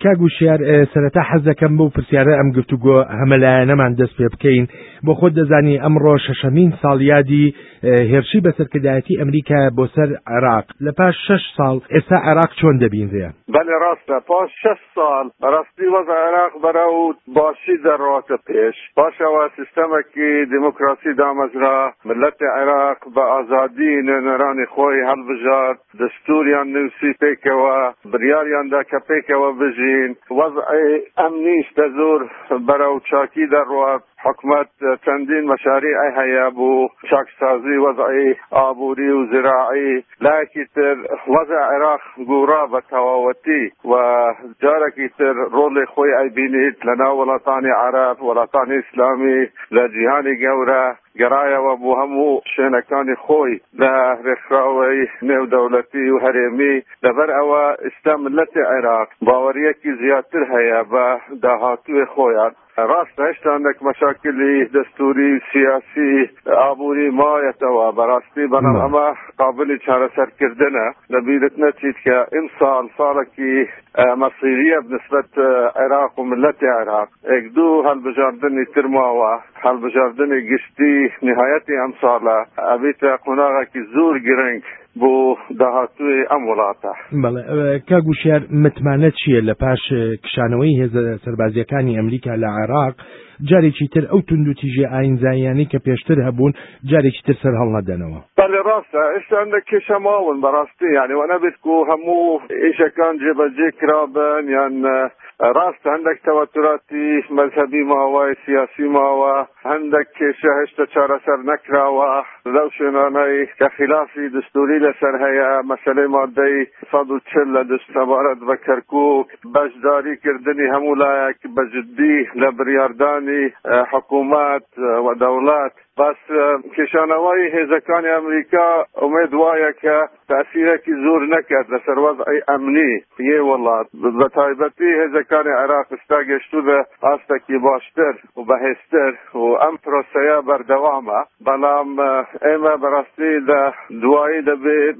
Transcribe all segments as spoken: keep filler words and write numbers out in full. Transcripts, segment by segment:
کاگو شیار سەرەتا حەز دەکەم بەو پرسیارە ئەم گفتوگۆ هەمەلایەنەمان دەست پێ بکەین بۆ خۆت دەزانی ئەمڕۆ شەشەمین ساڵیادی هێرشی بەسەرکردایەتی ئەمریکا بۆ سەر عێراق لە پاش شەش ساڵ ئێستا عێراق چۆن دەبینرێ؟ بەڵێ ڕاستە پاش شەش ساڵ ڕاستی وەزع عێراق بەرەو باشی دەڕاتە پێش پاشەوە سیستەمێکی دیموکراسی دامەزرا ملەتی عێراق بە ئازادی نوێنەرانی خۆی هەڵبژات دەستوریان نووسی پێکەوە بریاریاندا کە پێکەوە بژین وەزعی ئەمنیش دەزور بەرەو چاکی دەڕوات حکومت چەندین مەشاریعی هەیە بوو چاکسازی وەزعی ئابووری و زراعی لایەکی تر وەزع عێراق گۆڕا بە تەواوەتی و جارێکی تر ڕۆڵی خۆی ئەیبینیت لەناو وڵاتانی عەرەب وڵاتانی ئیسلامی لە جیهانی گەورە گەڕایەوە بۆ هەموو شوێنەکانی خۆی لە ڕێکخراوەی نێودەوڵەتی و هەرێمی لەبەر ئەوە ئێستا ملەتی عێراق باوەریەکی زیاتر هەیە بە داهاتووی خۆیان ڕاستە هێشتانێک مەشاکلی دەستوری سیاسی ئابووری مایەتەوە بەڕاستی بەڵام ئەمە قابلی چارەسەرکردنە لەبیرت نەچیت کە ئیمساڵ ساڵێکی مەسیریە بنسبەت عێراق و ملەتی عێراق ئێک دوو هەڵبژاردنی تر ماوە هەڵبژاردنی گشتی نهایەتی ئەم ساڵە ئەبیتە قۆناغێکی زۆر گرنگ بۆ داهاتووی ئەم وڵاتە. بەڵێ کاگو شیار متمانە چییە لە پاش کشانەوەی هێزە سەربازیەکانی ئەمریکا لە عێراق جارێکی تر ئەو تونند و تیژی ئاینزاییانی کە پێشتر هەبوون جارێکی تر سەر هەڵ نەدەنەوە؟ بەڵێ ڕاستە ئێستا هەندێک کێشە ماون بەڕاستی یعنی وە نەبێت و هەموو ئیشەکان جێبەجێ کرابن یان ڕاستە هەندێک تەوەتراتی مەذهبی ماوە سیاسی ماوە هەندێک کێشە هێشتا چارەسەر نەکراوە لەو شوێنانەی کە خلافی دستوری لەسەر هەیە مەسەلەی مادەی سەد و چل لە دەستەبارەت بە کەرکووک بەشداریکردنی هەموو لایەک بەجددی لە بریاردانی حکوومەت و دەوڵەت بەس کێشانەوەی هێزەکانی ئەمریکا ئومێد وایە کە تەسیرێکی زۆر نەکرد لەسەر وەزعی ئەمنی یێ وڵات بە تایبەتی هێزەکانی عێراق ئێستا گەشتوو بە ئاستێکی باشتر و بەهێزتر و ئەم پرۆسەیە بەردەوامە بەڵام ئێمە بەڕاستی لە دوایی دەبێت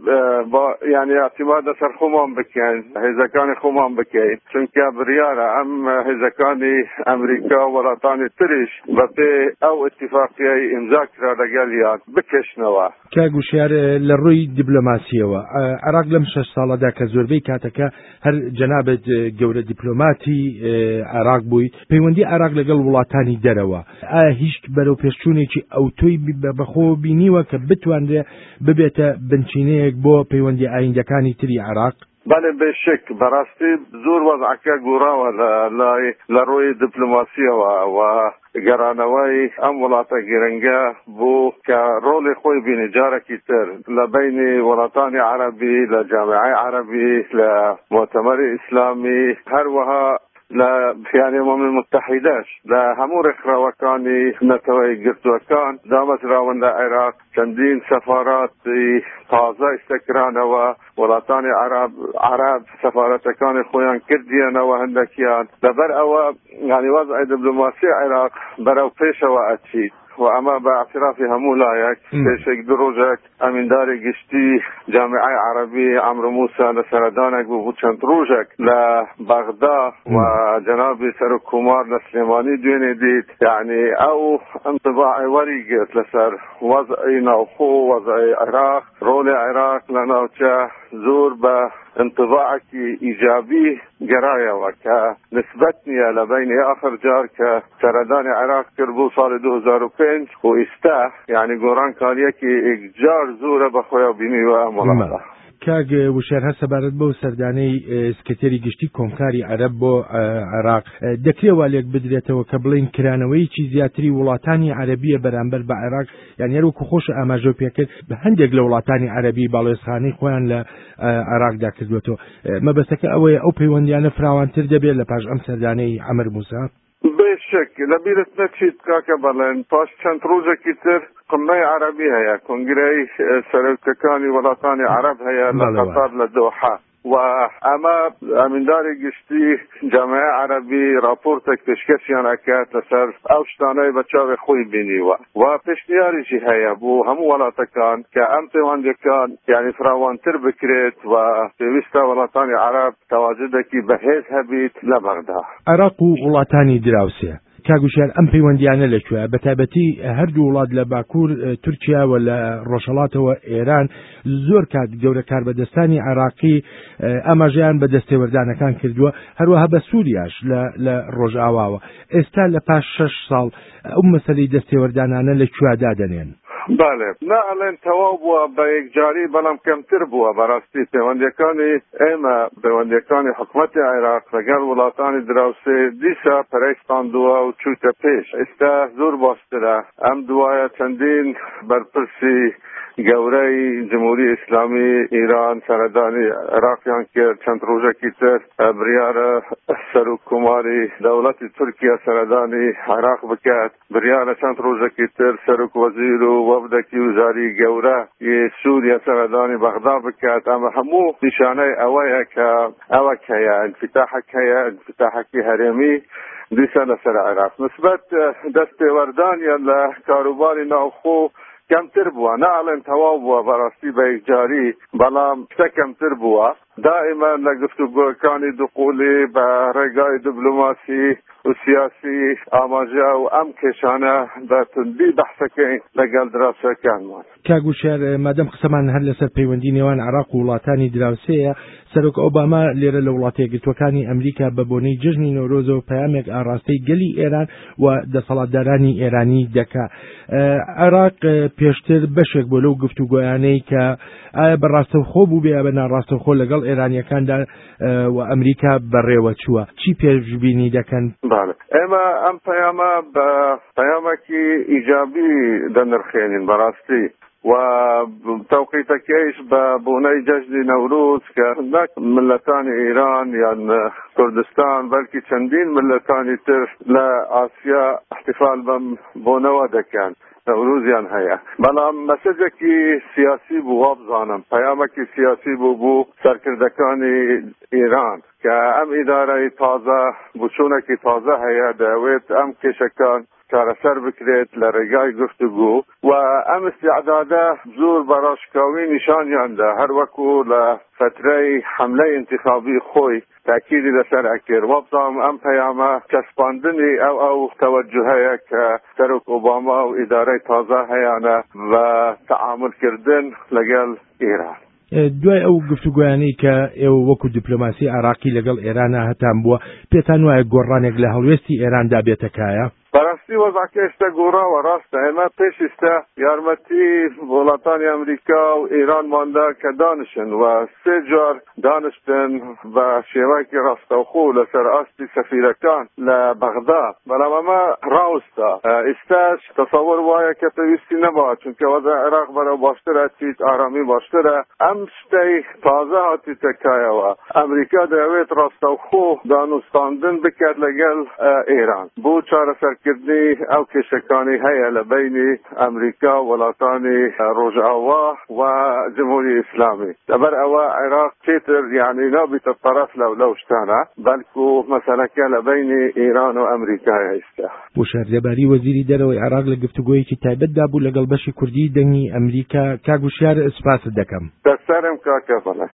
یعنی ئاعتیماد لەسەر خۆمان بکەین هێزەکانی خۆمان بکەین چونکە بریارە ئەم هێزەکانی ئەمریکا و وڵاتانی تریش بە پێ ئەو ئەتیفاقیەی ئیمزا کرا لەگەڵیان بکەشنەوە. کاگو شیار لە ڕووی دیپلۆماسیەوە عێراق لەم شەش ساڵەدا کە زۆربەی کاتەکە هەر جەنابەت گەورە دیپلۆماتی عێراق بوویت پەیوەندی عێراق لەگەڵ وڵاتانی دەرەوە ئایا هیچ بەرەو پێشچوونێکی ئەوتۆی بەخۆ بینیوە کە بتوانرێ ببێتە بنچینەیەک بۆ پەیوەندی ئایندەکانی تری عێراق؟ بەڵێ بێشک بەڕاستی زۆر وەزعەکە گۆڕاوە لە ڕۆی دیپلۆماسیەوە و گەرانەوەی ئەم وڵاتە گرنگە بوو کە ڕۆڵی خۆی بینی جارێکی تر لە بینی وڵاتانی عەرەبی لە جامعەی عەرەبی لە مؤتەمەری ئیسلامی هەروەها لە یعنی ئومەمی متحیدەش لە هەموو ڕێکخراوەکانی نەتەوەی گرتووەکان دامەزراون لە عێراق چەندین سەفاراتی تازە ئیشتەکرانەوە وڵاتانی عەرەب عەرەب سەفارەتەکانی خۆیان کردیانەوە هەندێکیان لەبەر ئەوە یعنی وەزعی دیپلۆماسی عێراق بەرەو پێشەوە ئەچیت و ئەمە بە اعترافی هەموو لایەک پێشێک دو ڕۆژێک ئەمینداری گشتی جامعەی عەرەبی عەمرو موسا لە سەردانێک بوو بۆ چەند ڕۆژێک لە بەغدا و جەنابی سەرۆککۆمار لە سلێمانی دوێنێ دیت یعنی ئەو ئەنتباعی وەریگرت لەسەر وەزعی ناوخۆ وەزعی عێراق ڕۆڵی عێراق لە ناوچە زۆر بە انطباعکی ایجابی گرایەوە کە نسبەت نییە لە بینی ئاخر جار کە سەردانی عێراق کرد بۆ ساڵی دو هەزار و پێنج و ئێستا یعنی گۆڕانکاریەکی ئێکجار زۆرە بەخۆیان بینیوە ئەم وڵاتە. کاگ وشار هەر سەبارەت بەو سەردانەی سکرتێری گشتی کۆمکاری عەرەب بۆ عێراق دەکرێت والێک بدرێتەوە کە بڵێن کرانەوەیکی زیاتری وڵاتانی عەرەبیە بەرامبەر بە عێراق یعنی هەروەکو خۆش ئاماژە پێکرد بە هەندێک لە وڵاتانی عەرەبی باڵێزخانەی خۆیان لە عێراقدا کردوێتەوە مەبەستەکە ئەوەیە ئەو پەیوەندیانە فراوانتر دەبێت لە پاش ئەم سەردانەی عەمرو موسا؟ بێشک لەبیرت نەچیت کاکە بەڵێن پاش چەند ڕۆژێکی تر قمەی عەرەبی هەیە کۆنگرەی سەرۆکەکانی وڵاتانی عەرەب هەیە لە قەتار لە دۆحە و ئەمە ئەمینداری گشتی جامعە عەرەبی راپۆرتێک پێشکەشیان ئەکات لەسەر ئەو شتانەی بە چاوی خۆی بینیوە و پێشنیاریشی هەیە بۆ هەموو وڵاتەکان کە ئەم پەیوەندیەکان یعنی فراوانتر بکرێت و پێویستە وڵاتانی عەرەب تەواجودێکی بەهێز هەبیت لە بەغدا. عێراق و وڵاتانی دراوسێ کاگوشیار ئەم پەیوەندیانە لەکوێ بەتایبەتی هەردوو وڵات لە باکوور تورکیا و لە ڕۆژهەڵاتەوە ئێران زۆر کات گەورە کاربەدەستانی عێراقی ئاماژەیان بە دەستێوەردانەکان کردووە هەروەها بە سووریاش لە ڕۆژئاواوە. ئێستا لە پاش شەش ساڵ ئەو مەسەلەی دەستێوەردانانە لەکوێ دادەنێن؟ بەڵێ نەئەڵێن تەواو بووە بە یەکجاری بەڵام کەمتر بووە بەڕاستی پەیوەندیەکانی ئێمە پەیوەندیەکانی حکوومەتی عێراق لەگەڵ وڵاتانی دراوسێ دیسا پەرەیستاندووە و چووتە پێش. ئێستا زۆر باشترە. ئەم دوایە چەندین بەرپرسی گەورەی جمهوری ئیسلامی ئیران سەردانی عێراقیان کرد. چەند ڕۆژێکی تر بریارە سەرۆککۆماری دەوڵەتی تورکیا سەردانی عێراق بکات. بریارە چەند ڕۆژێکی تر سەرۆکوەزیر و وەفدێکی وزاری گەورە سووریا سەردانی بەغدا بکات. ئەمە هەموو نیشانەی ئەوەیە کە ئەوەک هەیە انفتاحێک هەیە انفتاحێکی هەرێمی دیسە لەسەر عێراق. نسبەت دەستێوەردانیان لە کاروباری ناوخۆ کەمتر بووە. نەئەڵێن تەواو بووە بەڕاستی بە یەکجاری بەڵام شتە کەمتر بووە. دائما لە گفتوگۆکانی دوقوڵی بە ڕێگای دیبلۆماسی و سیاسی ئاماژە و ئەم کێشانە بە توندی بەحسەکەین لەگەڵ دراوسەکانمان. کاگوشیار مادەم قسەمان هەر لەسەر پەیوەندی نێوان عێراق و وڵاتانی دراوسەیە سەرۆک ئۆباما لێرە لە وڵاتە یەکگرتووەکانی ئەمریکا بە بۆنەی جژنی نەورۆزە و پەیامێک ئاڕاستەی گەلی ئێران و دەسەڵاتدارانی ئێرانی دەکا. عێراق پێشتر بەشێک بۆ لەو گفتوگۆیانەی کە ئایا بەڕاستەوخۆ بوو بێ بە ناڕاستەوخۆ لەگەڵ ئێرانیەکاندا و ئەمریکا بەڕێوە چووە. چی پێشبینی دەکەن؟ ئێمە ئەم پەیامە بە پەیامێکی ئیجابی دەنرخێنین بەڕاستی و تەوقیتەکەیش بە بۆنەی جەژنی نەورۆز کە نەک ملەتانی ئیران یان کوردستان بەلکی چەندین ملەتانی تر لە ئاسیا احتیفال بەم بۆنەوە دەکەن. نەورۆزیان هەیە بەڵام مەسەجێکی سیاسی بوو وابزانم پەیامێکی سیاسی بوو بوو سەرکردەکانی ئیران کە ئەم ئیدارەی تازە بچوونێکی تازە هەیە دەوێت ئەم کێشەکان چارەسەر بکرێت لە ڕێگای گفتوگۆ و ئەم استعدادە زۆر بەڕاشکاوی نیشانیاندا هەر وەکو لە فترەی حملەی انتخابی خۆی تاکیدی لەسەر ئەکرد. وابزانم ئەم پەیامە کەسپاندنی ئەو ئەو تەوەجوهەیە کە سەرۆک ئۆباما و ئیدارەی تازە هەیەە و تەعاملکردن لەگەڵ ئێران. دوای ئەو گفتوگویانەی کە ئێوە وەکو دیپلۆماسی عێراقی لەگەڵ ئێرانە هەتان بووە پێتان وایە گۆڕانێک لە هەڵوێستی ئێراندا بێتەکایە؟ بەڕاستی وەزعەکە ئێستا گۆڕاوە ڕاستە. ئێمە پێش ئێستا یارمەتی وڵاتانی ئەمریکا و ئێرانماندا کە دانشن و سێ جار دانشتن بە شێوەیەکی ڕاستەوخۆ لەسەر ئاستی سەفیرەکان لە بەغدا بەڵام ئەمە ڕاوستە. ئێستاش تەسەووڕ وایە کە پێویستی نەبات چونکە وەزع عێراق بەرەو باشترە چیت ئارامی باشترە. ئەم شتەی تازە هاتیتەکایەوە ئەمریکا دەیەوێت ڕاستەوخۆ دانوستاندن بکات لەگەڵ ئێران بۆ چارەسەر کردنی ئەو کێشەکانی هەیە لە بینی ئەمریکا وڵاتانی ڕۆژئاوا و جمهوری ئیسلامی. لەبەر ئەوە عێراق چێتر یعنی نابێتە تەرەف لەو لەو شتانە بەلکو مەسەلەکە لە بینی ئێران و ئەمریکای ئێستا. بۆ شاردەباری وەزیری دەرەوەی عێراق لە گفتوگۆیەکی تایبەتدا بوو لەگەڵ بەشی کوردی دەنگی ئەمریکا. کاگوشیار سپاست دەکەم. دەسەرم کاکە بەڵێ.